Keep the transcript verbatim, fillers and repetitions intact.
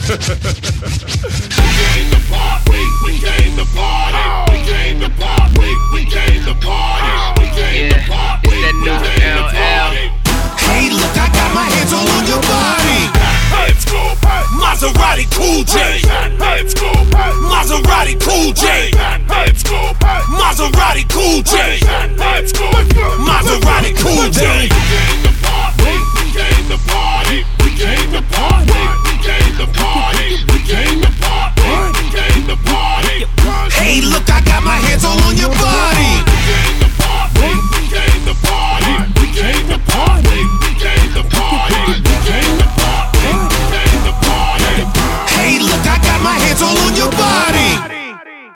came to party, we came to party, we came to party, we came to party, we came to party, we came to party. Hey, look, I got my hands on